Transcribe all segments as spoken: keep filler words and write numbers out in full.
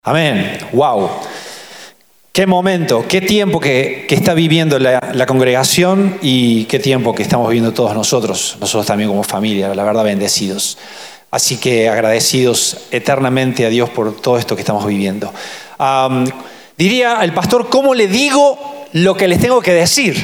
Amén. Wow. Qué momento, qué tiempo que, que está viviendo la, la congregación y qué tiempo que estamos viviendo todos nosotros, nosotros también como familia, la verdad bendecidos. Así que agradecidos eternamente a Dios por todo esto que estamos viviendo. Um, diría el pastor, ¿cómo le digo lo que les tengo que decir?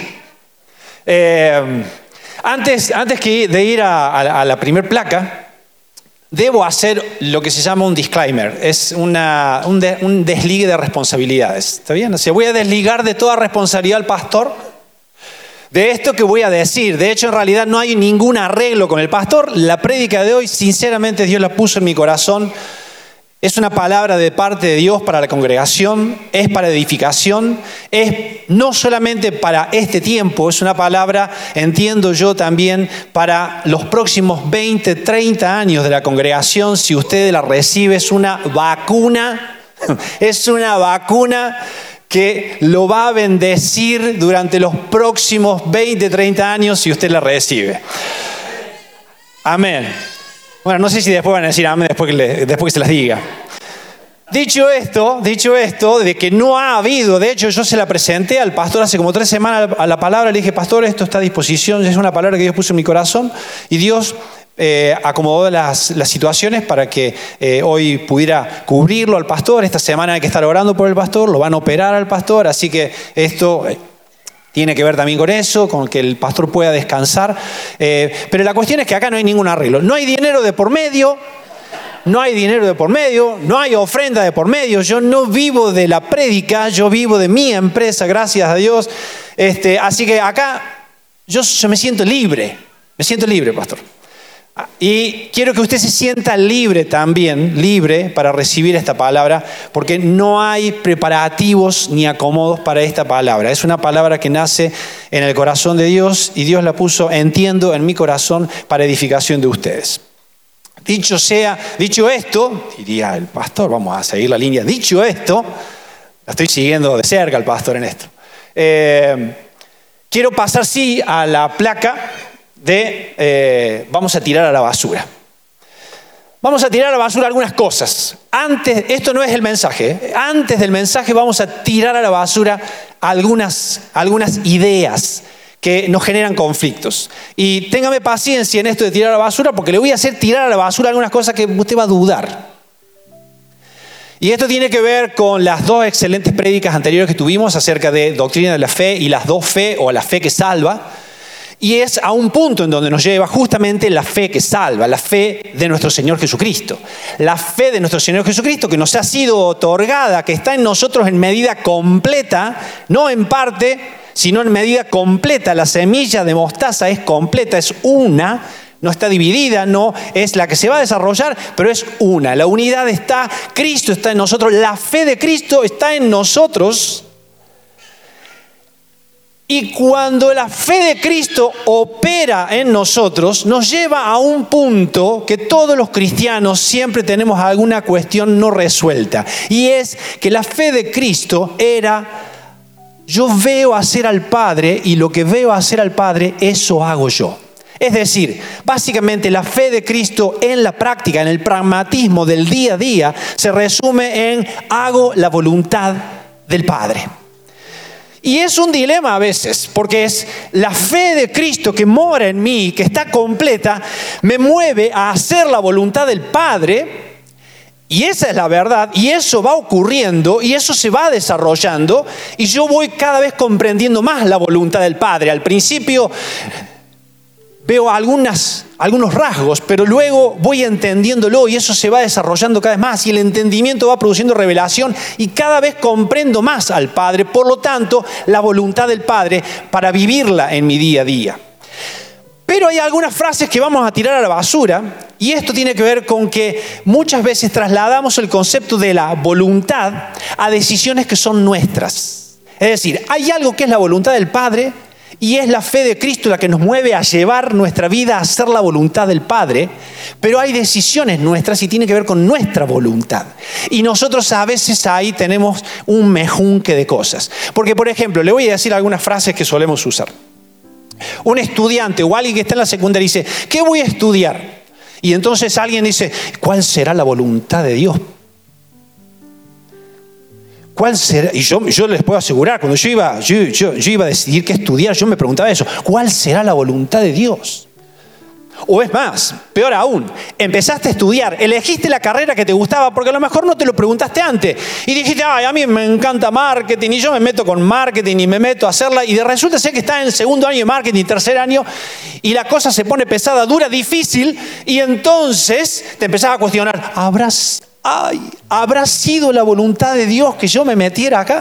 Eh, antes, antes que de ir a, a, a la primer placa, debo hacer lo que se llama un disclaimer, es una, un, de, un desligue de responsabilidades. ¿Está bien? O sea, voy a desligar de toda responsabilidad al pastor de esto que voy a decir. De hecho, en realidad no hay ningún arreglo con el pastor. La prédica de hoy, sinceramente, Dios la puso en mi corazón. Es una palabra de parte de Dios para la congregación, es para edificación, es no solamente para este tiempo, es una palabra, entiendo yo también, para los próximos veinte, treinta años de la congregación. Si usted la recibe, es una vacuna, es una vacuna que lo va a bendecir durante los próximos veinte, treinta años si usted la recibe. Amén. Bueno, no sé si después van a decir amén después que, le, después que se las diga. Dicho esto, dicho esto, de que no ha habido, de hecho yo se la presenté al pastor hace como tres semanas a la palabra, le dije, pastor, esto está a disposición, es una palabra que Dios puso en mi corazón y Dios eh, acomodó las, las situaciones para que eh, hoy pudiera cubrirlo al pastor. Esta semana hay que estar orando por el pastor, lo van a operar al pastor, así que esto Eh, tiene que ver también con eso, con que el pastor pueda descansar. Eh, pero la cuestión es que acá no hay ningún arreglo. No hay dinero de por medio, no hay dinero de por medio, no hay ofrenda de por medio. Yo no vivo de la prédica, yo vivo de mi empresa, gracias a Dios. Este, así que acá yo, yo me siento libre, me siento libre, pastor. Y quiero que usted se sienta libre también, libre para recibir esta palabra, porque no hay preparativos ni acomodos para esta palabra. Es una palabra que nace en el corazón de Dios y Dios la puso, entiendo, en mi corazón para edificación de ustedes. Dicho sea, dicho esto, diría el pastor, vamos a seguir la línea, dicho esto, la estoy siguiendo de cerca al pastor en esto. Eh, quiero pasar sí a la placa de eh, vamos a tirar a la basura. Vamos a tirar a la basura algunas cosas. Antes, esto no es el mensaje, ¿eh? Antes del mensaje vamos a tirar a la basura algunas, algunas ideas que nos generan conflictos. Y téngame paciencia en esto de tirar a la basura, porque le voy a hacer tirar a la basura algunas cosas que usted va a dudar. Y esto tiene que ver con las dos excelentes prédicas anteriores que tuvimos acerca de doctrina de la fe y las dos fe o la fe que salva. Y es a un punto en donde nos lleva justamente la fe que salva, la fe de nuestro Señor Jesucristo. La fe de nuestro Señor Jesucristo que nos ha sido otorgada, que está en nosotros en medida completa, no en parte, sino en medida completa. La semilla de mostaza es completa, es una, no está dividida, no es la que se va a desarrollar, pero es una. La unidad está, Cristo está en nosotros, la fe de Cristo está en nosotros. Y cuando la fe de Cristo opera en nosotros, nos lleva a un punto que todos los cristianos siempre tenemos alguna cuestión no resuelta. Y es que la fe de Cristo era, yo veo hacer al Padre y lo que veo hacer al Padre, eso hago yo. Es decir, básicamente la fe de Cristo en la práctica, en el pragmatismo del día a día, se resume en hago la voluntad del Padre. Y es un dilema a veces, porque es la fe de Cristo que mora en mí, que está completa, me mueve a hacer la voluntad del Padre, y esa es la verdad, y eso va ocurriendo, y eso se va desarrollando, y yo voy cada vez comprendiendo más la voluntad del Padre. Al principio veo algunas, algunos rasgos, pero luego voy entendiéndolo y eso se va desarrollando cada vez más y el entendimiento va produciendo revelación y cada vez comprendo más al Padre. Por lo tanto, la voluntad del Padre para vivirla en mi día a día. Pero hay algunas frases que vamos a tirar a la basura y esto tiene que ver con que muchas veces trasladamos el concepto de la voluntad a decisiones que son nuestras. Es decir, hay algo que es la voluntad del Padre y es la fe de Cristo la que nos mueve a llevar nuestra vida a hacer la voluntad del Padre, pero hay decisiones nuestras y tiene que ver con nuestra voluntad. Y nosotros a veces ahí tenemos un mejunque de cosas. Porque, por ejemplo, le voy a decir algunas frases que solemos usar. Un estudiante o alguien que está en la secundaria dice, ¿qué voy a estudiar? Y entonces alguien dice, ¿cuál será la voluntad de Dios? ¿cuál será? Y yo, yo les puedo asegurar, cuando yo iba, yo, yo, yo iba a decidir qué estudiar, yo me preguntaba eso, ¿cuál será la voluntad de Dios? O es más, peor aún, empezaste a estudiar, elegiste la carrera que te gustaba porque a lo mejor no te lo preguntaste antes y dijiste, ay, a mí me encanta marketing y yo me meto con marketing y me meto a hacerla y de resulta ser que estás en el segundo año de marketing, tercer año y la cosa se pone pesada, dura, difícil y entonces te empezás a cuestionar, ¿habrás, ay, ¿habrá sido la voluntad de Dios que yo me metiera acá?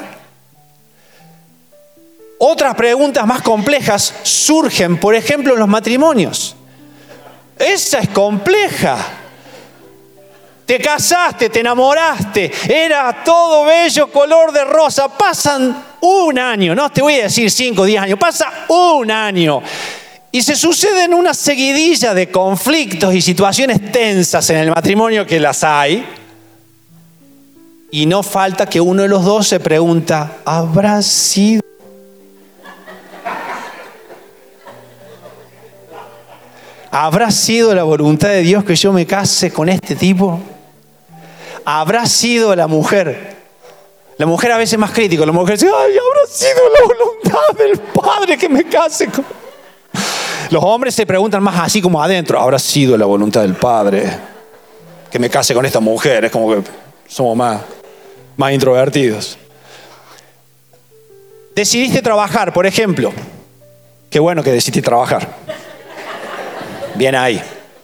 Otras preguntas más complejas surgen, por ejemplo, en los matrimonios. Esa es compleja. Te casaste, te enamoraste, era todo bello, color de rosa. Pasan un año, no te voy a decir cinco, diez años, pasa un año. Y se suceden una seguidilla de conflictos y situaciones tensas en el matrimonio que las hay. Y no falta que uno de los dos se pregunta, ¿habrá sido? ¿Habrá sido la voluntad de Dios que yo me case con este tipo? ¿Habrá sido la mujer? La mujer a veces es más crítica. La mujer dice, ay, ¿habrá sido la voluntad del Padre que me case con...? Los hombres se preguntan más así como adentro. ¿Habrá sido la voluntad del Padre que me case con esta mujer? Es como que somos más, más introvertidos. Decidiste trabajar, por ejemplo. Qué bueno que decidiste trabajar. Bien ahí.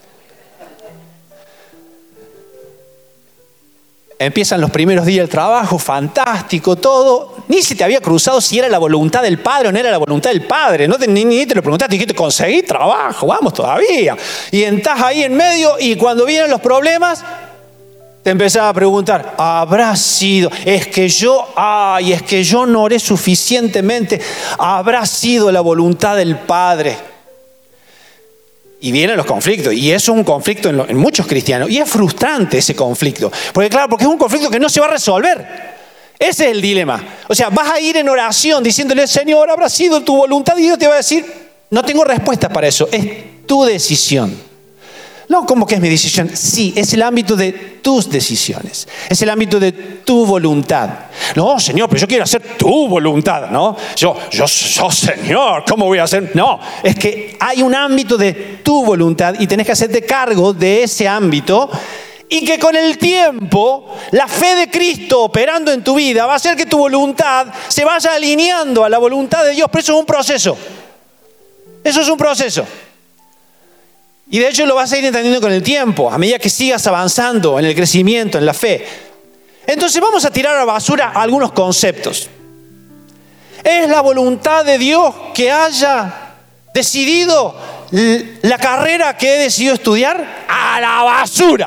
Empiezan los primeros días del trabajo, fantástico, todo. Ni se te había cruzado si era la voluntad del Padre o no era la voluntad del Padre. No te, ni, ni te lo preguntaste, dijiste, conseguí trabajo, vamos todavía. Y estás ahí en medio y cuando vienen los problemas, te empezás a preguntar, ¿habrá sido? Es que yo, ay, es que yo no oré suficientemente. ¿Habrá sido la voluntad del Padre? Y vienen los conflictos, y eso es un conflicto en, lo, en muchos cristianos, y es frustrante ese conflicto, porque claro, porque es un conflicto que no se va a resolver. Ese es el dilema. O sea, vas a ir en oración diciéndole, Señor, ¿habrá sido tu voluntad? Y Dios te va a decir, no tengo respuesta para eso, es tu decisión. No, ¿cómo que es mi decisión? Sí, es el ámbito de tus decisiones. Es el ámbito de tu voluntad. No, Señor, pero yo quiero hacer tu voluntad, ¿no? Yo, yo, yo, Señor, ¿cómo voy a hacer? No, es que hay un ámbito de tu voluntad y tenés que hacerte cargo de ese ámbito y que con el tiempo la fe de Cristo operando en tu vida va a hacer que tu voluntad se vaya alineando a la voluntad de Dios. Pero eso es un proceso. Eso es un proceso. Y de hecho lo vas a ir entendiendo con el tiempo, a medida que sigas avanzando en el crecimiento, en la fe. Entonces vamos a tirar a la basura algunos conceptos. ¿Es la voluntad de Dios que haya decidido la carrera que he decidido estudiar? ¡A la basura!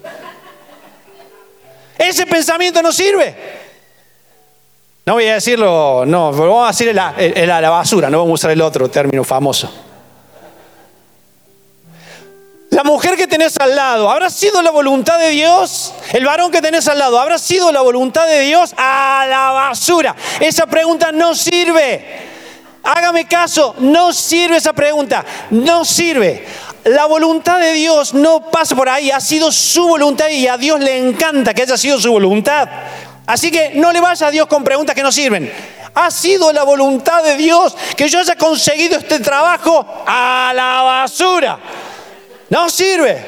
Ese pensamiento no sirve. No voy a decirlo, no, vamos a decir el, el, el a la basura, no vamos a usar el otro término famoso. La mujer que tenés al lado, ¿habrá sido la voluntad de Dios? El varón que tenés al lado, ¿habrá sido la voluntad de Dios? ¡A la basura! Esa pregunta no sirve. Hágame caso, no sirve esa pregunta. No sirve. La voluntad de Dios no pasa por ahí. Ha sido su voluntad y a Dios le encanta que haya sido su voluntad. Así que no le vayas a Dios con preguntas que no sirven. ¿Ha sido la voluntad de Dios que yo haya conseguido este trabajo? ¡A la basura! No sirve.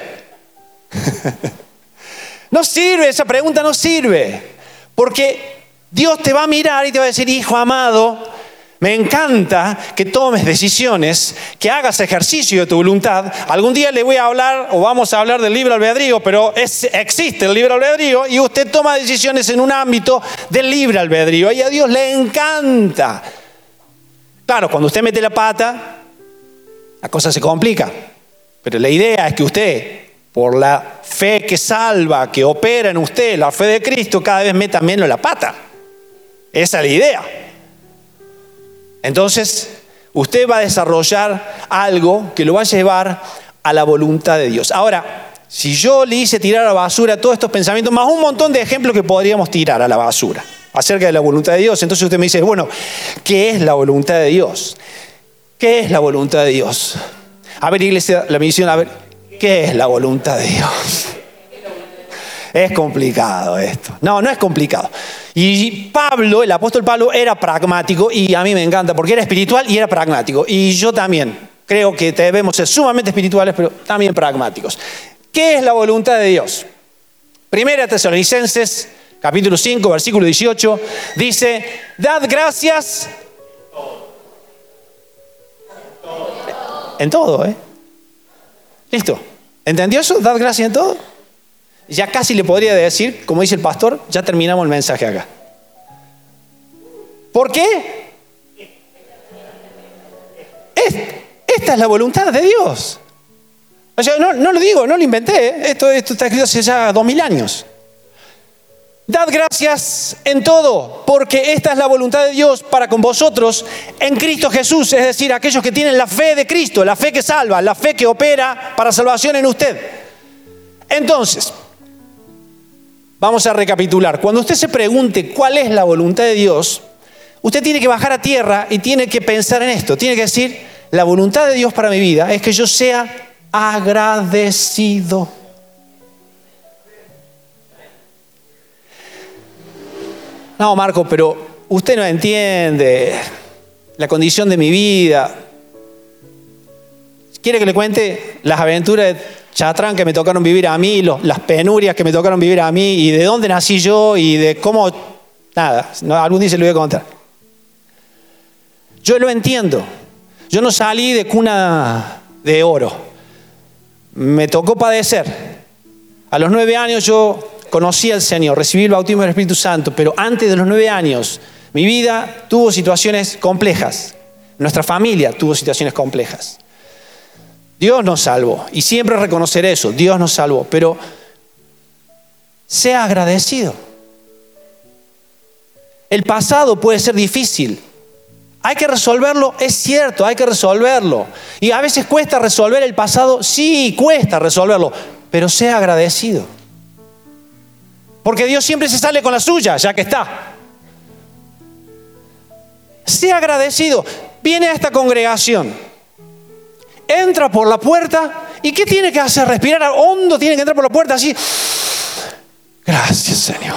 No sirve, esa pregunta no sirve. Porque Dios te va a mirar y te va a decir, hijo amado, me encanta que tomes decisiones, que hagas ejercicio de tu voluntad. Algún día le voy a hablar, o vamos a hablar del libre albedrío, pero es, existe el libre albedrío y usted toma decisiones en un ámbito del libre albedrío. Y a Dios le encanta. Claro, cuando usted mete la pata, la cosa se complica. Pero la idea es que usted, por la fe que salva, que opera en usted, la fe de Cristo, cada vez meta menos la pata. Esa es la idea. Entonces, usted va a desarrollar algo que lo va a llevar a la voluntad de Dios. Ahora, si yo le hice tirar a la basura todos estos pensamientos, más un montón de ejemplos que podríamos tirar a la basura acerca de la voluntad de Dios, entonces usted me dice, bueno, ¿qué es la voluntad de Dios? ¿Qué es la voluntad de Dios? A ver, iglesia, la misión, a ver, ¿qué es la voluntad de Dios? es complicado esto. No, no es complicado. Y Pablo, el apóstol Pablo, era pragmático y a mí me encanta porque era espiritual y era pragmático. Y yo también creo que debemos ser sumamente espirituales, pero también pragmáticos. ¿Qué es la voluntad de Dios? Primera Tesalonicenses, capítulo cinco, versículo dieciocho, dice, dad gracias en todo, ¿eh? Listo. ¿Entendió eso? Dad gracias en todo. Ya casi le podría decir, como dice el pastor, ya terminamos el mensaje acá. ¿Por qué? Es, esta es la voluntad de Dios. O sea, no, no lo digo, no lo inventé. ¿eh? Esto, esto está escrito hace ya dos mil años. Dad gracias en todo, porque esta es la voluntad de Dios para con vosotros en Cristo Jesús. Es decir, aquellos que tienen la fe de Cristo, la fe que salva, la fe que opera para salvación en usted. Entonces, vamos a recapitular. Cuando usted se pregunte cuál es la voluntad de Dios, usted tiene que bajar a tierra y tiene que pensar en esto. Tiene que decir, la voluntad de Dios para mi vida es que yo sea agradecido. No, Marco, pero usted no entiende la condición de mi vida. ¿Quiere que le cuente las aventuras de Chatrán que me tocaron vivir a mí, los, las penurias que me tocaron vivir a mí, y de dónde nací yo y de cómo... Nada, no, algún día se lo voy a contar. Yo lo entiendo. Yo no salí de cuna de oro. Me tocó padecer. A los nueve años yo conocí al Señor, recibí el bautismo del Espíritu Santo, pero antes de los nueve años mi vida tuvo situaciones complejas. Nuestra familia tuvo situaciones complejas. Dios nos salvó y siempre reconocer eso, Dios nos salvó, pero sea agradecido. El pasado puede ser difícil. Hay que resolverlo, es cierto, hay que resolverlo. Y a veces cuesta resolver el pasado, sí, cuesta resolverlo, pero sea agradecido. Porque Dios siempre se sale con la suya, ya que está. Sea agradecido. Viene a esta congregación, entra por la puerta, ¿y qué tiene que hacer? Respirar hondo, tiene que entrar por la puerta así. Gracias, Señor.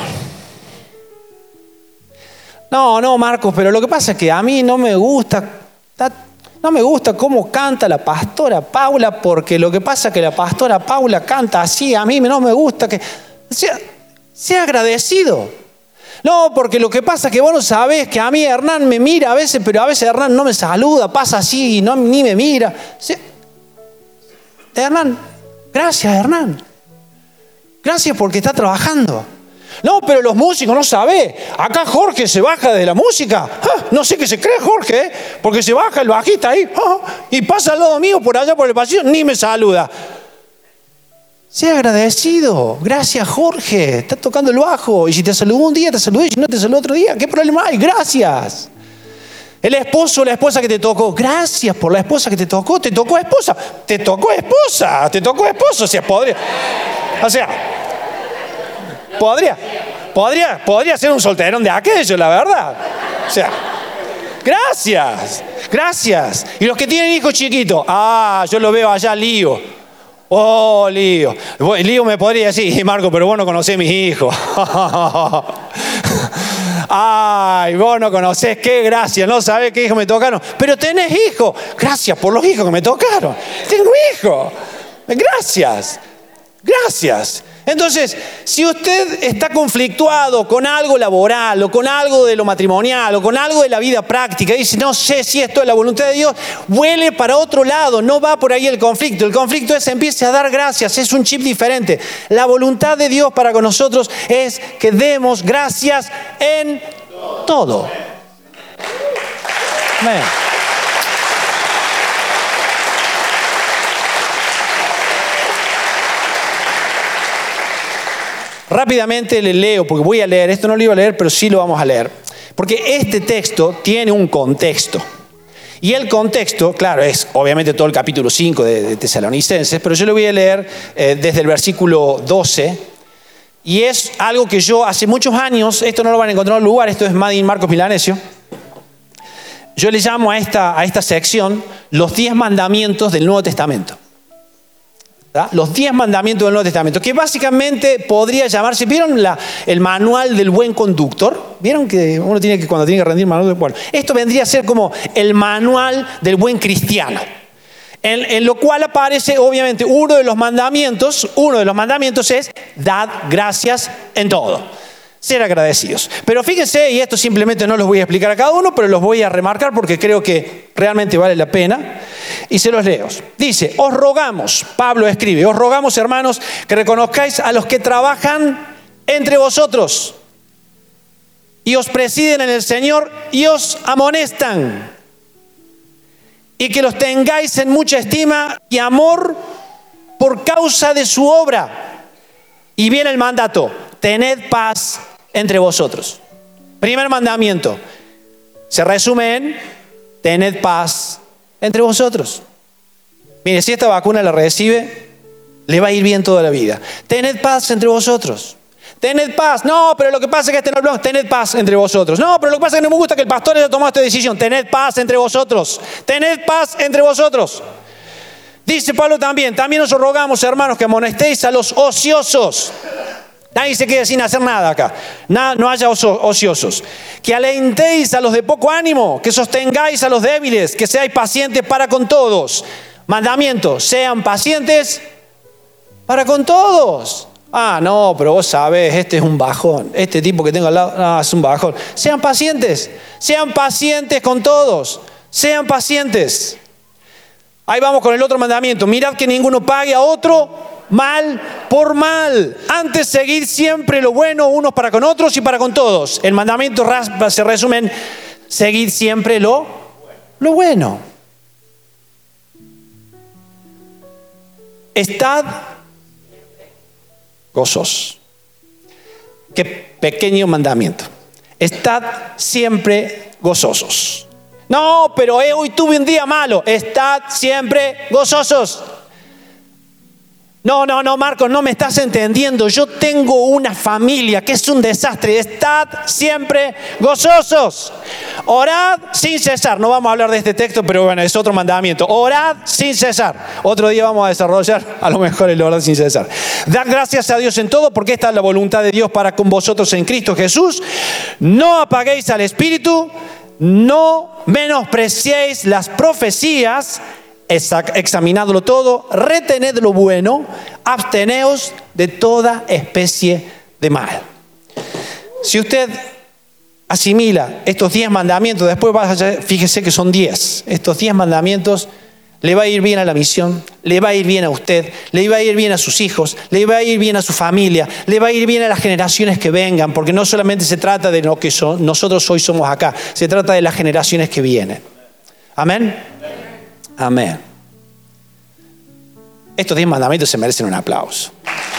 No, no, Marcos, pero lo que pasa es que a mí no me gusta, no me gusta cómo canta la pastora Paula, porque lo que pasa es que la pastora Paula canta así, a mí no me gusta que... Sea, sea agradecido. No, porque lo que pasa es que vos no sabés que a mí Hernán me mira a veces, pero a veces Hernán no me saluda, pasa así y no, ni me mira. Sea, Hernán, gracias Hernán. Gracias porque está trabajando. No, pero los músicos no sabés. Acá Jorge se baja de la música. Ah, no sé qué se cree Jorge, ¿eh? Porque se baja el bajista ahí ah, y pasa al lado mío por allá por el pasillo, ni me saluda. Sea agradecido. Gracias, Jorge. Está tocando el bajo. Y si te saludó un día, te saludé. Y si no te saludó otro día, ¿qué problema hay? Gracias. El esposo o la esposa que te tocó. Gracias por la esposa que te tocó. Te tocó esposa. Te tocó esposa. Te tocó esposo. O sea, podría. O sea, podría. Podría, podría ser un solterón de aquello, la verdad. O sea, gracias. Gracias. Y los que tienen hijos chiquitos. Ah, yo lo veo allá, Lío. Oh, Lío. Lío me podría decir, Marco, pero vos no conocés mis hijos. Ay, vos no conocés, qué gracia, no sabés qué hijos me tocaron. Pero tenés hijos. Gracias por los hijos que me tocaron. Tengo hijos. Gracias. Gracias. Entonces, si usted está conflictuado con algo laboral o con algo de lo matrimonial o con algo de la vida práctica y dice, no sé si esto es la voluntad de Dios, vuele para otro lado, no va por ahí el conflicto. El conflicto es empiece a dar gracias, es un chip diferente. La voluntad de Dios para con nosotros es que demos gracias en todo. Amén. Rápidamente le leo, porque voy a leer, esto no lo iba a leer, pero sí lo vamos a leer. Porque este texto tiene un contexto. Y el contexto, claro, es obviamente todo el capítulo cinco de, de Tesalonicenses, pero yo lo voy a leer eh, desde el versículo doce. Y es algo que yo hace muchos años, esto no lo van a encontrar en otro lugar, esto es Made in Marcos Milanesio. Yo le llamo a esta, a esta sección los diez mandamientos del Nuevo Testamento. ¿verdad? Los diez mandamientos del Nuevo Testamento, que básicamente podría llamarse, ¿vieron la, el manual del buen conductor? ¿Vieron que uno tiene que, cuando tiene que rendir manual? Bueno, esto vendría a ser como el manual del buen cristiano. En, en lo cual aparece, obviamente, uno de los mandamientos, uno de los mandamientos es, dad gracias en todo. Ser agradecidos. Pero fíjense, y esto simplemente no los voy a explicar a cada uno, pero los voy a remarcar porque creo que realmente vale la pena. Y se los leo. Dice, os rogamos, Pablo escribe, os rogamos, hermanos, que reconozcáis a los que trabajan entre vosotros y os presiden en el Señor y os amonestan. Y que los tengáis en mucha estima y amor por causa de su obra. Y viene el mandato, tened paz entre vosotros. Primer mandamiento, se resume en, tened paz entre vosotros. Mire, si esta vacuna la recibe, le va a ir bien toda la vida. Tened paz entre vosotros. Tened paz. No, pero lo que pasa es que este no hablamos. Tened paz entre vosotros. No, pero lo que pasa es que no me gusta que el pastor haya tomado esta decisión. Tened paz entre vosotros. Tened paz entre vosotros. Dice Pablo también, también os rogamos, hermanos, que amonestéis a los ociosos. Nadie se quede sin hacer nada acá. Nada, no haya ociosos. Que alentéis a los de poco ánimo, que sostengáis a los débiles, que seáis pacientes para con todos. Mandamiento, sean pacientes para con todos. Ah, no, pero vos sabés, este es un bajón. Este tipo que tengo al lado, no, es un bajón. Sean pacientes, sean pacientes con todos. Sean pacientes. Ahí vamos con el otro mandamiento. Mirad que ninguno pague a otro mal por mal. Antes seguid siempre lo bueno unos para con otros y para con todos. El mandamiento se resume en seguid siempre lo, lo bueno. Estad gozosos. Qué pequeño mandamiento. Estad siempre gozosos. No, pero eh, hoy tuve un día malo. Estad siempre gozosos. No, no, no, Marcos, no me estás entendiendo. Yo tengo una familia que es un desastre. Estad siempre gozosos. Orad sin cesar. No vamos a hablar de este texto, pero bueno, es otro mandamiento. Orad sin cesar. Otro día vamos a desarrollar a lo mejor el orar sin cesar. Dad gracias a Dios en todo, porque esta es la voluntad de Dios para con vosotros en Cristo Jesús. No apaguéis al Espíritu. No menospreciéis las profecías. Examinadlo todo, retened lo bueno, absteneos de toda especie de mal. Si usted asimila estos diez mandamientos, después vaya, fíjese que son diez. Estos diez mandamientos le va a ir bien a la misión, le va a ir bien a usted, le va a ir bien a sus hijos, le va a ir bien a su familia, le va a ir bien a las generaciones que vengan, porque no solamente se trata de lo que son, nosotros hoy somos acá, se trata de las generaciones que vienen. Amén. Amén. Estos diez mandamientos se merecen un aplauso.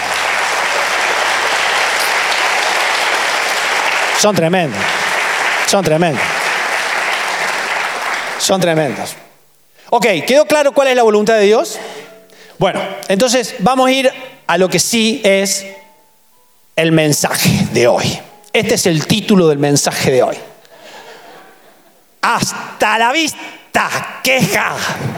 Son tremendos. Son tremendos. Son tremendos. Ok, ¿quedó claro cuál es la voluntad de Dios? Bueno, entonces vamos a ir a lo que sí es el mensaje de hoy. Este es el título del mensaje de hoy. Hasta la vista, queja.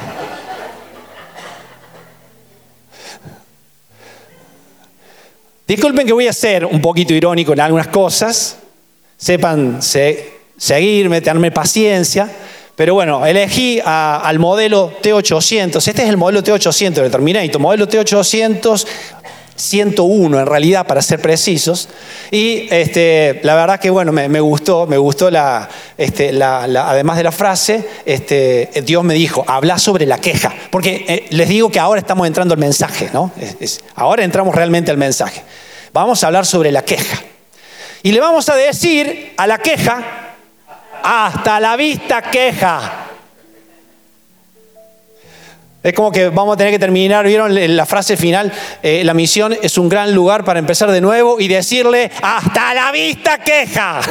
Disculpen que voy a ser un poquito irónico en algunas cosas. Sepan se, seguirme, tenerme paciencia. Pero bueno, elegí a, al modelo T ochocientos. Este es el modelo T ochocientos de Terminator. Modelo T ochocientos ciento uno en realidad, para ser precisos. Y este, la verdad que bueno, me, me gustó, me gustó la, este, la, la, además de la frase, este, Dios me dijo, habla sobre la queja. Porque eh, les digo que ahora estamos entrando al mensaje, ¿no? Es, es, ahora entramos realmente al mensaje. Vamos a hablar sobre la queja. Y le vamos a decir a la queja, hasta la vista queja. Es como que vamos a tener que terminar, ¿vieron la frase final? Eh, la misión es un gran lugar para empezar de nuevo y decirle, hasta la vista queja.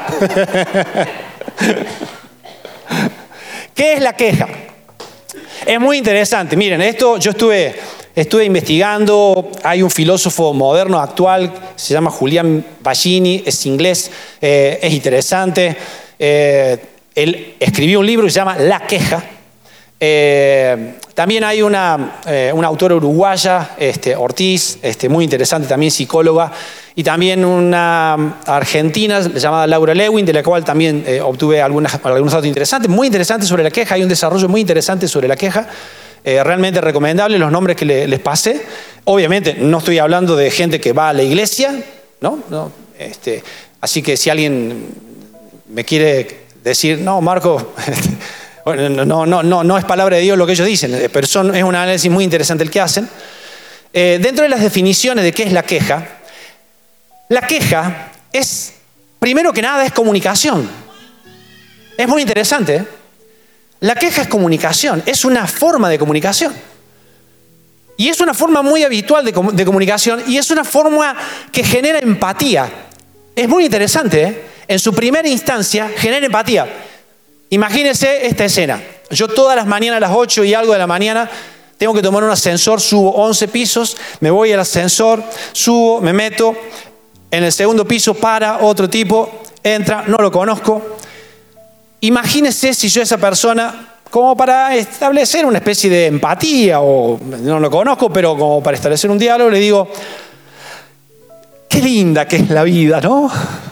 ¿Qué es la queja? Es muy interesante. Miren, esto yo estuve, estuve investigando. Hay un filósofo moderno actual, se llama Julian Baggini, es inglés, eh, es interesante. Eh, él escribió un libro que se llama La Queja. Eh, también hay una, eh, una autora uruguaya, este, Ortiz, este, muy interesante, también psicóloga, y también una argentina llamada Laura Lewin, de la cual también eh, obtuve algunas, algunos datos interesantes, muy interesantes sobre la queja. Hay un desarrollo muy interesante sobre la queja, eh, realmente recomendable, los nombres que le, les pasé. Obviamente no estoy hablando de gente que va a la iglesia, ¿no? no este, así que si alguien me quiere decir, no, Marco... Bueno, no, no, no, no es palabra de Dios lo que ellos dicen, pero son, es un análisis muy interesante el que hacen. Eh, dentro de las definiciones de qué es la queja, la queja es, primero que nada, es comunicación. Es muy interesante, ¿eh? La queja es comunicación, es una forma de comunicación. Y es una forma muy habitual de, de comunicación y es una forma que genera empatía. Es muy interesante, ¿eh? En su primera instancia genera empatía. Imagínense esta escena. Yo todas las mañanas a las ocho y algo de la mañana tengo que tomar un ascensor, subo once pisos, me voy al ascensor, subo, me meto, en el segundo piso para otro tipo, entra, no lo conozco. Imagínense si yo a esa persona, como para establecer una especie de empatía, o no lo conozco, pero como para establecer un diálogo, le digo, qué linda que es la vida, ¿no?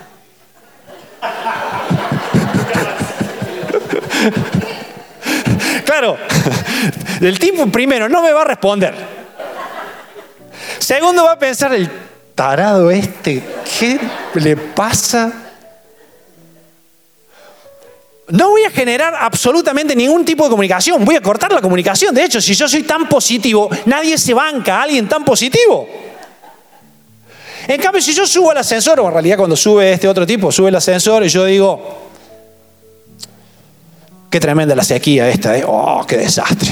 Claro, el tipo primero no me va a responder. Segundo va a pensar, el tarado este, ¿qué le pasa? No voy a generar absolutamente ningún tipo de comunicación, voy a cortar la comunicación. De hecho, si yo soy tan positivo, nadie se banca a alguien tan positivo. En cambio, si yo subo al ascensor, o en realidad cuando sube este otro tipo, sube el ascensor y yo digo, qué tremenda la sequía esta, ¿eh? Oh, qué desastre.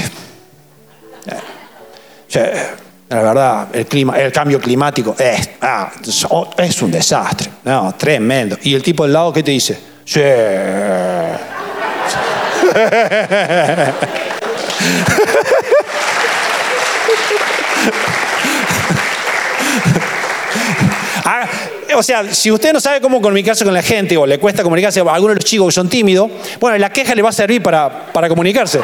Eh, la verdad, el clima, el cambio climático es, ah, es un desastre. No, tremendo. Y el tipo al lado, ¿qué te dice? Sí. Ah, o sea, si usted no sabe cómo comunicarse con la gente o le cuesta comunicarse, a algunos de los chicos que son tímidos, bueno, la queja le va a servir para, para comunicarse.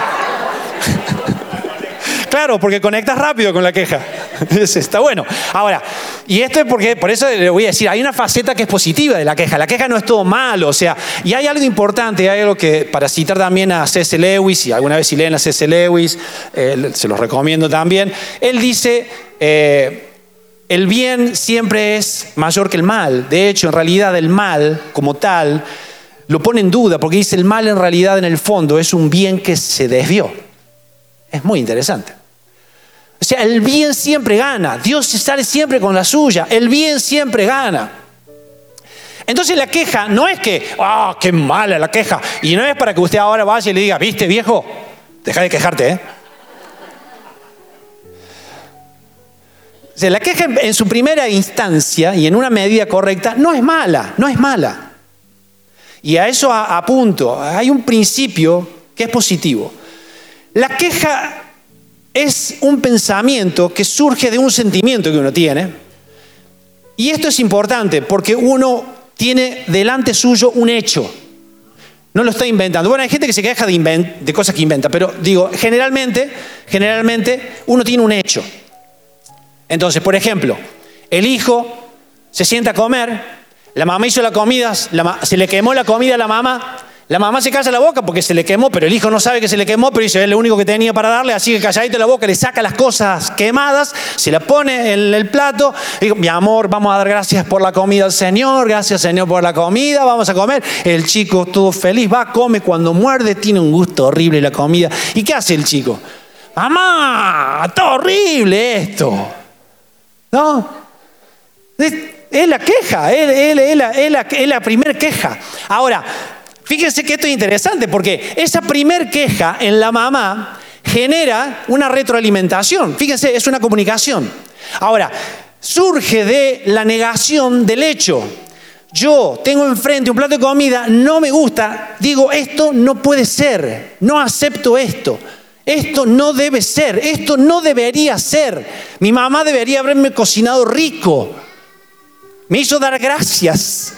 Claro, porque conectas rápido con la queja. Está bueno. Ahora, y esto es porque, por eso le voy a decir, hay una faceta que es positiva de la queja. La queja no es todo malo, o sea, y hay algo importante, hay algo que, para citar también a C S Lewis, y alguna vez si leen a C S Lewis, eh, se los recomiendo también, él dice, eh, el bien siempre es mayor que el mal. De hecho, en realidad el mal, como tal, lo pone en duda, porque dice el mal en realidad en el fondo es un bien que se desvió. Es muy interesante. O sea, el bien siempre gana. Dios sale siempre con la suya. El bien siempre gana. Entonces la queja no es que, ah, oh, qué mala la queja. Y no es para que usted ahora vaya y le diga, viste viejo, deja de quejarte, ¿eh? O sea, la queja en su primera instancia y en una medida correcta no es mala, no es mala. Y a eso apunto. Hay un principio que es positivo. La queja es un pensamiento que surge de un sentimiento que uno tiene. Y esto es importante porque uno tiene delante suyo un hecho. No lo está inventando. Bueno, hay gente que se queja de, invent- de cosas que inventa, pero digo, generalmente, generalmente uno tiene un hecho. Entonces, por ejemplo, el hijo se sienta a comer, la mamá hizo la comida, la ma- se le quemó la comida a la mamá, la mamá se calla la boca porque se le quemó, pero el hijo no sabe que se le quemó, pero dice, es lo único que tenía para darle, así que calladito la boca, le saca las cosas quemadas, se la pone en el plato, y digo, mi amor, vamos a dar gracias por la comida al Señor, gracias Señor por la comida, vamos a comer. El chico todo feliz, va, come, cuando muerde tiene un gusto horrible la comida. ¿Y qué hace el chico? Mamá, está horrible esto. ¿No? Es, es la queja, es, es, es la, es la, es la primer queja. Ahora, fíjense que esto es interesante porque esa primer queja en la mamá genera una retroalimentación. Fíjense, es una comunicación. Ahora, surge de la negación del hecho. Yo tengo enfrente un plato de comida, no me gusta, digo, esto no puede ser, no acepto esto. Esto no debe ser, esto no debería ser. Mi mamá debería haberme cocinado rico. Me hizo dar gracias.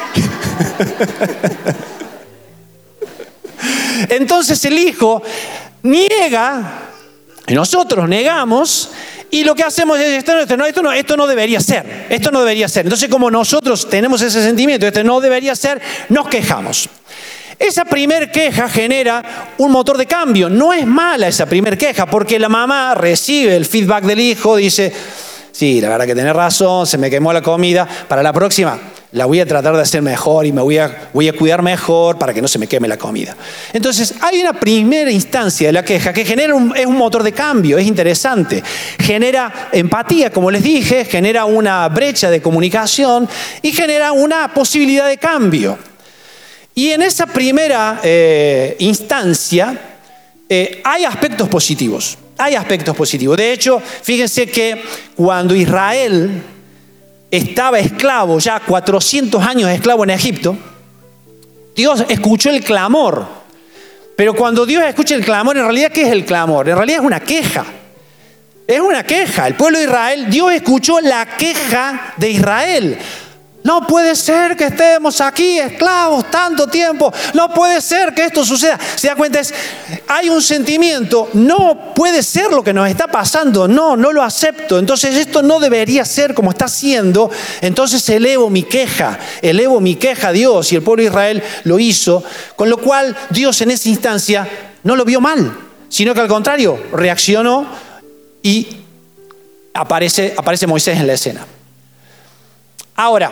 Entonces el hijo niega, y nosotros negamos, y lo que hacemos es, esto, esto, no, esto, no, esto no debería ser, esto no debería ser. Entonces, como nosotros tenemos ese sentimiento, esto no debería ser, nos quejamos. Esa primer queja genera un motor de cambio. No es mala esa primer queja, porque la mamá recibe el feedback del hijo, dice, sí, la verdad que tenés razón, se me quemó la comida, para la próxima la voy a tratar de hacer mejor y me voy a, voy a cuidar mejor para que no se me queme la comida. Entonces, hay una primera instancia de la queja que genera un, es un motor de cambio, es interesante. Genera empatía, como les dije, genera una brecha de comunicación y genera una posibilidad de cambio. Y en esa primera eh, instancia eh, hay aspectos positivos. Hay aspectos positivos. De hecho, fíjense que cuando Israel estaba esclavo, ya cuatrocientos años esclavo en Egipto, Dios escuchó el clamor. Pero cuando Dios escucha el clamor, en realidad, ¿qué es el clamor? En realidad es una queja. Es una queja. El pueblo de Israel, Dios escuchó la queja de Israel. No puede ser que estemos aquí esclavos tanto tiempo. No puede ser que esto suceda. ¿Se da cuenta? Es, hay un sentimiento. No puede ser lo que nos está pasando. No, no lo acepto. Entonces esto no debería ser como está siendo. Entonces elevo mi queja. Elevo mi queja a Dios. Y el pueblo de Israel lo hizo. Con lo cual Dios en esa instancia no lo vio mal. Sino que al contrario, reaccionó y aparece, aparece Moisés en la escena. Ahora,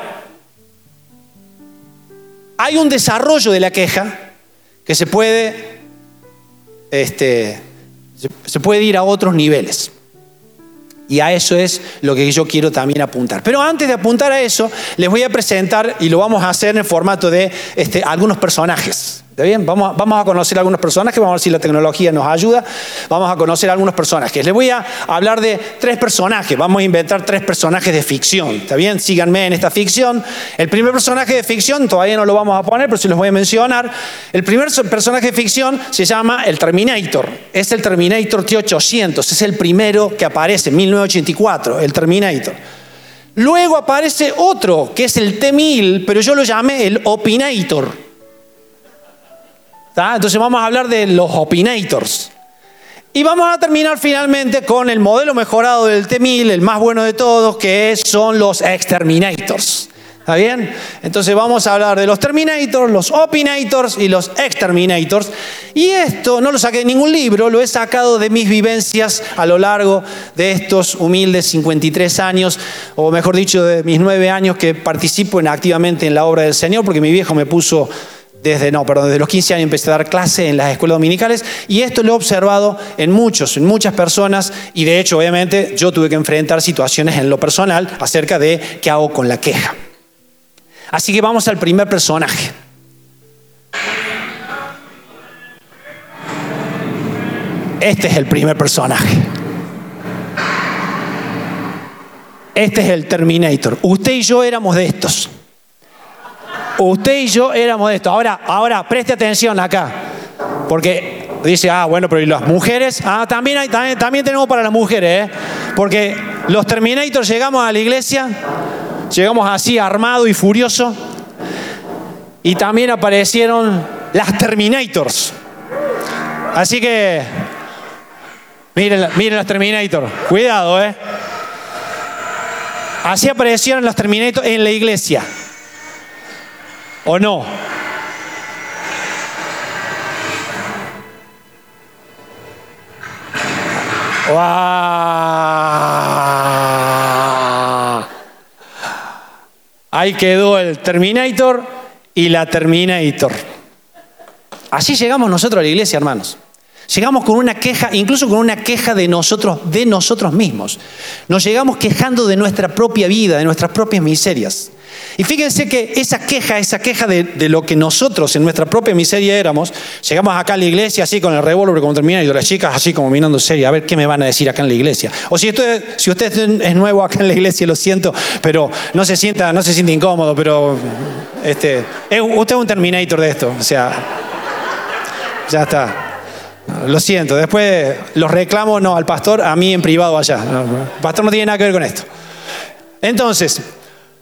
hay un desarrollo de la queja que se puede, este, se puede ir a otros niveles. Y a eso es lo que yo quiero también apuntar. Pero antes de apuntar a eso, les voy a presentar, y lo vamos a hacer en el formato de este, algunos personajes. ¿Está bien? Vamos a, vamos a conocer algunos personajes, vamos a ver si la tecnología nos ayuda. Vamos a conocer algunos personajes. Les voy a hablar de tres personajes. Vamos a inventar tres personajes de ficción. ¿Está bien? Síganme en esta ficción. El primer personaje de ficción, todavía no lo vamos a poner, pero sí los voy a mencionar. El primer personaje de ficción se llama el Terminator. Es el Terminator T ochocientos. Es el primero que aparece en mil novecientos ochenta y cuatro, el Terminator. Luego aparece otro, que es el T mil, pero yo lo llamé el Opinator. ¿Tá? Entonces vamos a hablar de los Opinators. Y vamos a terminar finalmente con el modelo mejorado del T mil, el más bueno de todos, que son los Exterminators. ¿Está bien? Entonces vamos a hablar de los Terminators, los Opinators y los Exterminators. Y esto no lo saqué de ningún libro, lo he sacado de mis vivencias a lo largo de estos humildes cincuenta y tres años, o mejor dicho, de mis nueve años que participo en, activamente en la obra del Señor, porque mi viejo me puso... Desde, no, perdón, desde los quince años empecé a dar clase en las escuelas dominicales y esto lo he observado en muchos, en muchas personas y de hecho, obviamente, yo tuve que enfrentar situaciones en lo personal acerca de qué hago con la queja. Así que vamos al primer personaje. Este es el primer personaje. Este es el Terminator. Usted y yo éramos de estos. Usted y yo éramos de esto. Ahora, ahora, preste atención acá. Porque dice, ah, bueno, pero ¿y las mujeres? Ah, también, hay, también, también tenemos para las mujeres, ¿eh? Porque los Terminators llegamos a la iglesia, llegamos así armado y furioso. Y también aparecieron las Terminators. Así que, miren, miren las Terminators. Cuidado, ¿eh? Así aparecieron las Terminators en la iglesia. ¿O no? ¡Wow! Ahí quedó el Terminator y la Terminator. Así llegamos nosotros a la iglesia, hermanos. Llegamos con una queja, incluso con una queja de nosotros, de nosotros mismos. Nos llegamos quejando de nuestra propia vida, de nuestras propias miserias. Y fíjense que esa queja, esa queja de, de lo que nosotros en nuestra propia miseria éramos, llegamos acá a la iglesia así con el revólver como termina y las chicas así como mirando serio, a ver qué me van a decir acá en la iglesia. O si usted, si usted es nuevo acá en la iglesia, lo siento, pero no se sienta, no se siente incómodo, pero este, es, usted es un Terminator de esto, o sea, ya está. Lo siento, después los reclamo no al pastor, a mí en privado allá. El pastor no tiene nada que ver con esto. Entonces,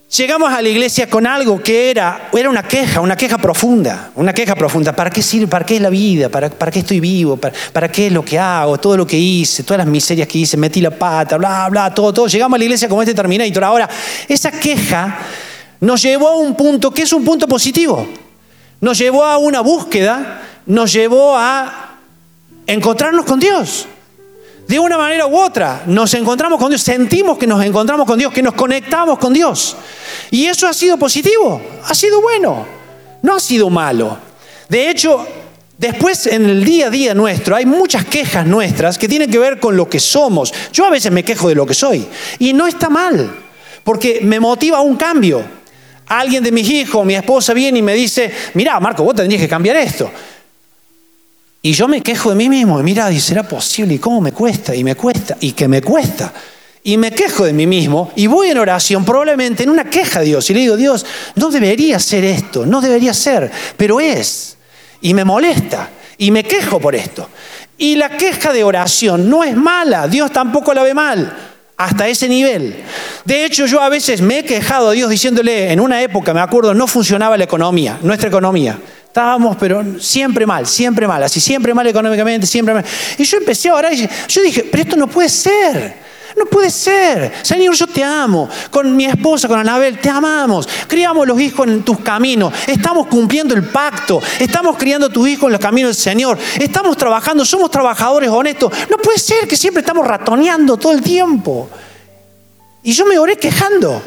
llegamos a la iglesia con algo que era, era una queja, una queja profunda, una queja profunda. ¿Para qué sirve? ¿Para qué es la vida? ¿Para, para qué estoy vivo? ¿Para, ¿Para qué es lo que hago? Todo lo que hice, todas las miserias que hice, metí la pata, bla, bla, todo, todo. Llegamos a la iglesia como este Terminator. Ahora, esa queja nos llevó a un punto que es un punto positivo. Nos llevó a una búsqueda, nos llevó a encontrarnos con Dios. De una manera u otra, nos encontramos con Dios, sentimos que nos encontramos con Dios, que nos conectamos con Dios. Y eso ha sido positivo, ha sido bueno, no ha sido malo. De hecho, después en el día a día nuestro hay muchas quejas nuestras que tienen que ver con lo que somos. Yo a veces me quejo de lo que soy y no está mal, porque me motiva a un cambio. Alguien de mis hijos, mi esposa viene y me dice, mirá, Marco, vos tendrías que cambiar esto. Y yo me quejo de mí mismo, y mira, ¿y será posible? ¿Y cómo me cuesta? Y me cuesta, y que me cuesta. Y me quejo de mí mismo, y voy en oración, probablemente en una queja a Dios, y le digo, Dios, no debería ser esto, no debería ser, pero es. Y me molesta, y me quejo por esto. Y la queja de oración no es mala, Dios tampoco la ve mal, hasta ese nivel. De hecho, yo a veces me he quejado a Dios diciéndole, en una época, me acuerdo, no funcionaba la economía, nuestra economía. Estábamos, pero siempre mal, siempre mal, así siempre mal económicamente, siempre mal. Y yo empecé a orar y yo dije, pero esto no puede ser, no puede ser. Señor, yo te amo, con mi esposa, con Anabel, te amamos. Criamos los hijos en tus caminos, estamos cumpliendo el pacto, estamos criando a tus hijos en los caminos del Señor, estamos trabajando, somos trabajadores honestos. No puede ser que siempre estamos ratoneando todo el tiempo. Y yo me oré quejando.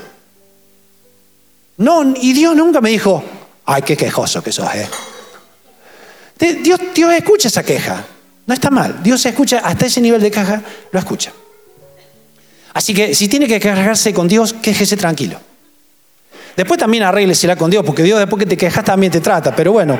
No, y Dios nunca me dijo, ay, qué quejoso que sos, ¿eh? Dios, Dios escucha esa queja. No está mal. Dios escucha hasta ese nivel de queja, lo escucha. Así que si tiene que quejarse con Dios, quéjese tranquilo. Después también arréglesela con Dios, porque Dios después que te quejas también te trata. Pero bueno.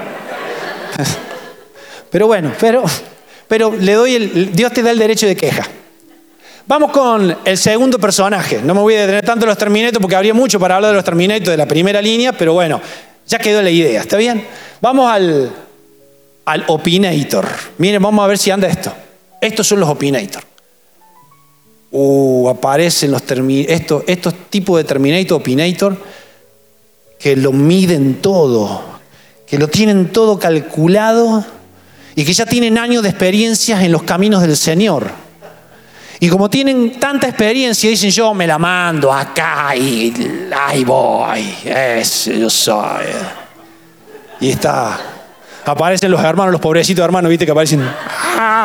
Pero bueno, pero, pero le doy el, Dios te da el derecho de queja. Vamos con el segundo personaje. No me voy a detener tanto en los Terminator porque habría mucho para hablar de los Terminator de la primera línea, pero bueno, ya quedó la idea, ¿está bien? Vamos al, al Opinator. Miren, vamos a ver si anda esto. Estos son los Opinator. Uh, aparecen los termi- estos, estos tipos de Terminator, Opinator, que lo miden todo, que lo tienen todo calculado y que ya tienen años de experiencias en los caminos del Señor. Y como tienen tanta experiencia, dicen, yo me la mando acá y ahí voy, ese yo soy. Y está, aparecen los hermanos, los pobrecitos hermanos, viste que aparecen. ¡Ah!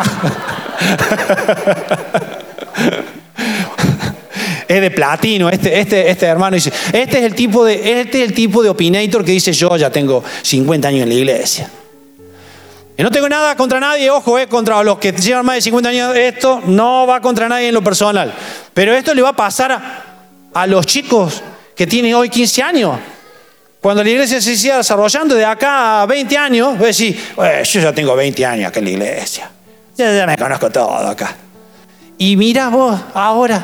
Es de platino, este, este, este hermano dice, este es el tipo de, este es el tipo de Opinator que dice, yo ya tengo cincuenta años en la iglesia. Y no tengo nada contra nadie, ojo, eh, contra los que llevan más de cincuenta años, esto no va contra nadie en lo personal. Pero esto le va a pasar a, a los chicos que tienen hoy quince años. Cuando la iglesia se siga desarrollando de acá a veinte años, voy a decir, yo ya tengo veinte años acá en la iglesia. Ya, ya me conozco todo acá. Y mira vos ahora,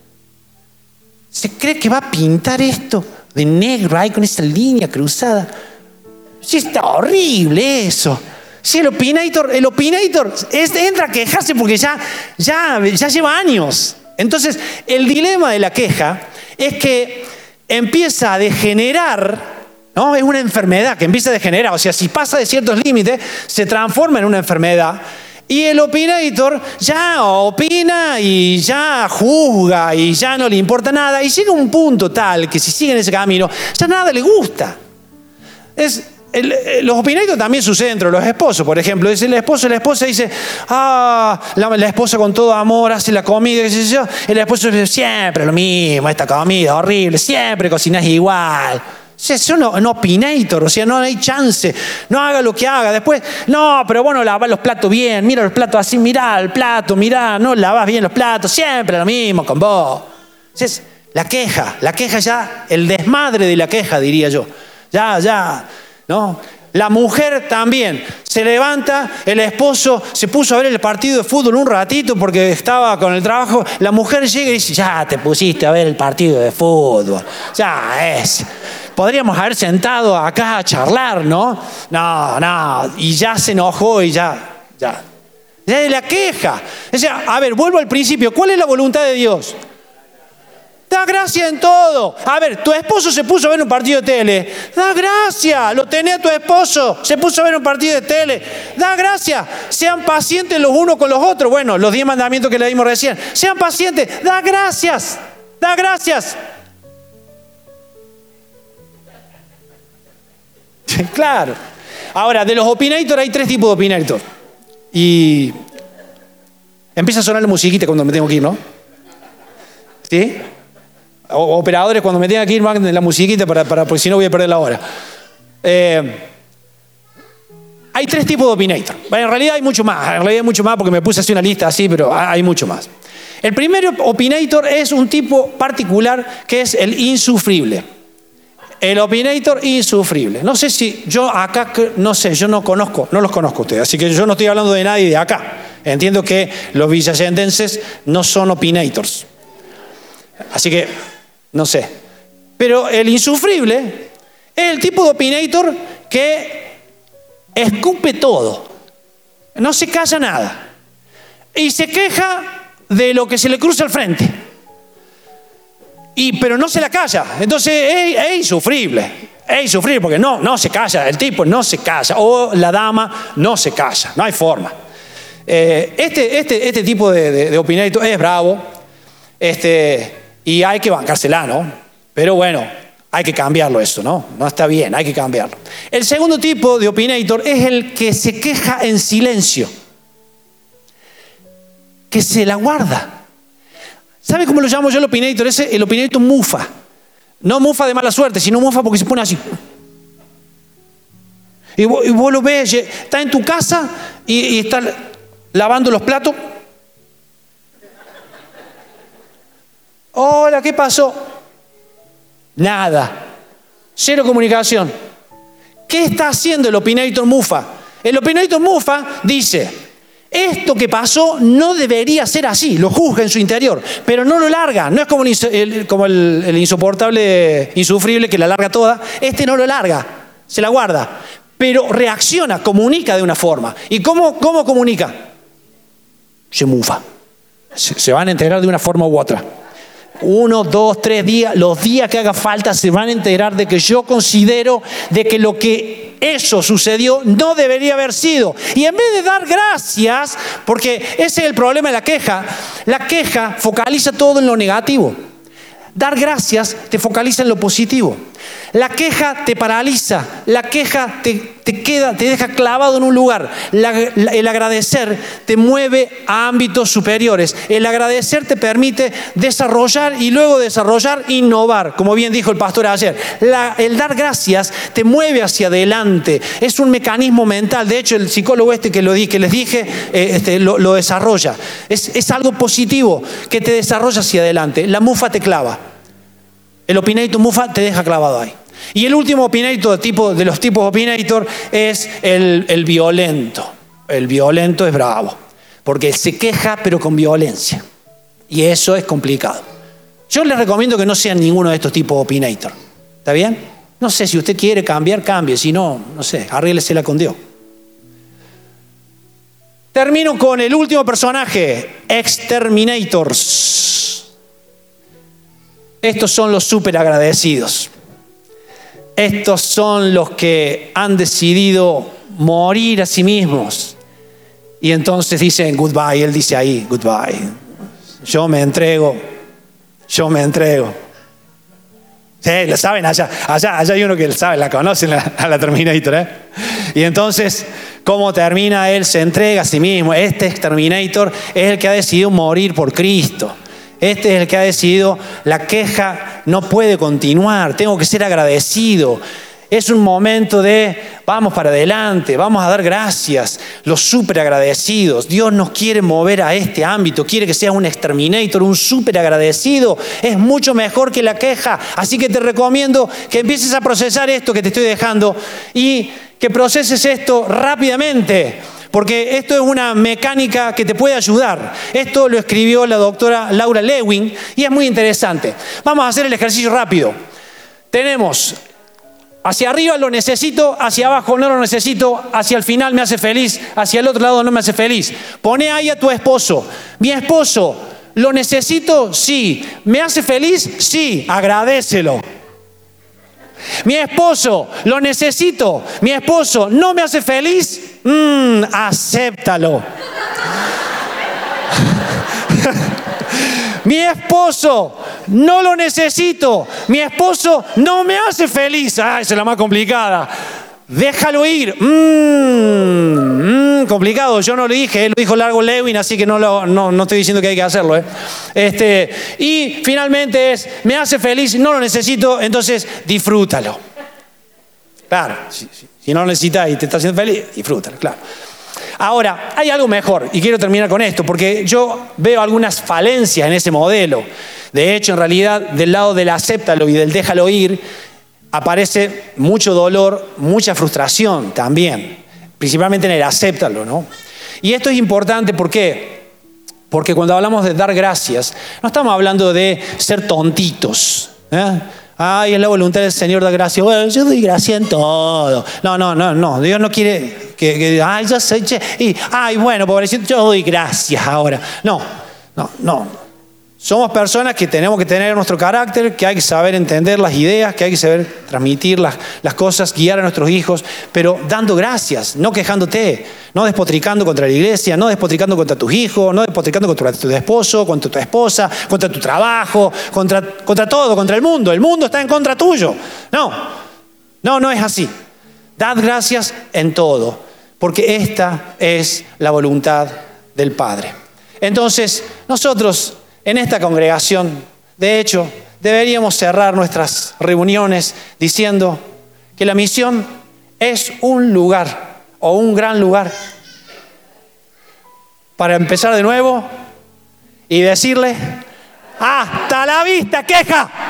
¿se cree que va a pintar esto de negro ahí con esa línea cruzada? Sí, está horrible eso. Sí, el Opinator, el Opinator es, entra a quejarse porque ya, ya, ya lleva años. Entonces, el dilema de la queja es que empieza a degenerar, ¿no? Es una enfermedad que empieza a degenerar. O sea, si pasa de ciertos límites, se transforma en una enfermedad. Y el Opinator ya opina y ya juzga y ya no le importa nada. Y llega un punto tal que si sigue en ese camino, ya nada le gusta. Es... El, los Opinator también suceden entre los esposos, por ejemplo. Dice el esposo, la esposa dice, ah, la, la esposa con todo amor hace la comida, qué sé yo. El esposo dice, siempre lo mismo, esta comida horrible, siempre cocinas igual. O sea, eso no, no Opinator, o sea, no hay chance, no haga lo que haga. Después, no, pero bueno, lavas los platos bien, mira los platos así, mira el plato, mira, no lavas bien los platos, siempre lo mismo con vos. O sea, es la queja, la queja ya, el desmadre de la queja, diría yo. Ya, ya. ¿No? La mujer también se levanta, el esposo se puso a ver el partido de fútbol un ratito porque estaba con el trabajo. La mujer llega y dice, ya te pusiste a ver el partido de fútbol, ya es. Podríamos haber sentado acá a charlar, ¿no? No, no, y ya se enojó y ya, ya. Ya la queja. O sea, a ver, vuelvo al principio. ¿Cuál es la voluntad de Dios? Da gracias en todo. A ver, tu esposo se puso a ver un partido de tele. Da gracias. Lo tenía tu esposo. Se puso a ver un partido de tele. Da gracias. Sean pacientes los unos con los otros. Bueno, los diez mandamientos que le dimos recién. Sean pacientes. Da gracias. Da gracias. Claro. Ahora, de los opinators hay tres tipos de opinators. Y empieza a sonar la musiquita cuando me tengo que ir, ¿no? ¿Sí? O, operadores cuando me tenga que ir, van la musiquita para, para, porque si no voy a perder la hora. Eh, hay tres tipos de opinators. Bueno, en realidad hay mucho más. En realidad hay mucho más porque me puse así una lista así, pero hay mucho más. El primer opinator es un tipo particular que es el insufrible. El opinator insufrible. No sé si yo acá, no sé, yo no conozco, no los conozco a ustedes, así que yo no estoy hablando de nadie de acá. Entiendo que los villayendenses no son opinators. Así que, no sé. Pero el insufrible es el tipo de opinator que escupe todo. No se calla nada. Y se queja de lo que se le cruza al frente. Y, pero no se la calla. Entonces es, es insufrible. Es insufrible porque no, no se calla. El tipo no se calla. O la dama no se calla. No hay forma. Eh, este, este, este tipo de, de, de opinator es bravo. Este, y hay que bancársela, ¿no? Pero bueno, hay que cambiarlo eso, ¿no? No está bien, hay que cambiarlo. El segundo tipo de opinator es el que se queja en silencio. Que se la guarda. ¿Sabe cómo lo llamo yo el opinator? Ese, el opinator mufa. No mufa de mala suerte, sino mufa porque se pone así. Y vos, y vos lo ves, está en tu casa y, y está lavando los platos. Hola, ¿qué pasó? Nada. Cero comunicación. ¿Qué está haciendo el opinator mufa? El opinator mufa dice: esto que pasó no debería ser así, lo juzga en su interior, pero no lo larga. No es como el, el, como el, el insoportable, insufrible que la larga toda. Este no lo larga, se la guarda, pero reacciona, comunica de una forma. ¿Y cómo, cómo comunica? Se mufa. Se, se van a enterar de una forma u otra. Uno, dos, tres días, los días que haga falta se van a enterar de que yo considero de que lo que eso sucedió no debería haber sido. Y en vez de dar gracias, porque ese es el problema de la queja, la queja focaliza todo en lo negativo. Dar gracias te focaliza en lo positivo. La queja te paraliza, la queja te, te queda, te deja clavado en un lugar. La, la, el agradecer te mueve a ámbitos superiores. El agradecer te permite desarrollar y luego desarrollar, innovar, como bien dijo el pastor ayer. La, el dar gracias te mueve hacia adelante. Es un mecanismo mental. De hecho, el psicólogo este que, lo di, que les dije eh, este, lo, lo desarrolla. Es, es algo positivo que te desarrolla hacia adelante. La mufa te clava. El opinator mufa te deja clavado ahí. Y el último opinator tipo, de los tipos de opinator es el, el violento. El violento es bravo, porque se queja pero con violencia. Y eso es complicado. Yo les recomiendo que no sean ninguno de estos tipos de opinator. ¿Está bien? No sé, si usted quiere cambiar, cambie. Si no, no sé, arréglesela con Dios. Termino con el último personaje, exterminators. Estos son los súper agradecidos. Estos son los que han decidido morir a sí mismos. Y entonces dicen goodbye. Él dice ahí, goodbye. Yo me entrego. Yo me entrego. Sí, lo saben allá. Allá, allá hay uno que sabe, la conocen la, a la Terminator, ¿eh? Y entonces, ¿cómo termina? Él se entrega a sí mismo. Este exterminator es el que ha decidido morir por Cristo. Este es el que ha decidido, la queja no puede continuar, tengo que ser agradecido. Es un momento de, vamos para adelante, vamos a dar gracias, los súper agradecidos. Dios nos quiere mover a este ámbito, quiere que seas un exterminator, un súper agradecido. Es mucho mejor que la queja, así que te recomiendo que empieces a procesar esto que te estoy dejando y que proceses esto rápidamente. Porque esto es una mecánica que te puede ayudar. Esto lo escribió la doctora Laura Lewin y es muy interesante. Vamos a hacer el ejercicio rápido. Tenemos hacia arriba lo necesito, hacia abajo no lo necesito, hacia el final me hace feliz, hacia el otro lado no me hace feliz. Poné ahí a tu esposo. Mi esposo ¿Lo necesito? Sí. ¿Me hace feliz? Sí. Agradécelo. Mi esposo, ¿lo necesito? Mi esposo, ¿no me hace feliz? Mm, acéptalo. Mi esposo, no lo necesito. Mi esposo no me hace feliz. Ah, esa es la más complicada. Déjalo ir. Mm, mm, complicado. Yo no lo dije, lo dijo Largo Lewin, así que no, lo, no, no estoy diciendo que hay que hacerlo. ¿eh? Este, y finalmente es, me hace feliz, no lo necesito, entonces disfrútalo. Claro, si, si, si no lo necesitas y te está haciendo feliz, disfrútalo, claro. Ahora, hay algo mejor, y quiero terminar con esto, porque yo veo algunas falencias en ese modelo. De hecho, en realidad, del lado del acéptalo y del déjalo ir, aparece mucho dolor, mucha frustración también, principalmente en el acéptalo, ¿no? Y esto es importante, ¿por qué? Porque cuando hablamos de dar gracias, no estamos hablando de ser tontitos, ¿eh? Ay, es la voluntad del Señor dar gracias. Bueno, yo doy gracia en todo. No, no, no, no. Dios no quiere que, que ay, yo soy, che, y, ay, bueno, pobrecito, yo doy gracias ahora. No, no, no. Somos personas que tenemos que tener nuestro carácter, que hay que saber entender las ideas, que hay que saber transmitir las, las cosas, guiar a nuestros hijos, pero dando gracias, no quejándote, no despotricando contra la iglesia, no despotricando contra tus hijos, no despotricando contra tu esposo, contra tu esposa, contra tu trabajo, contra, contra todo, contra el mundo. El mundo está en contra tuyo. No, no, no es así. Dad gracias en todo, porque esta es la voluntad del Padre. Entonces, nosotros en esta congregación, de hecho, deberíamos cerrar nuestras reuniones diciendo que la misión es un lugar o un gran lugar para empezar de nuevo y decirle, ¡hasta la vista, queja!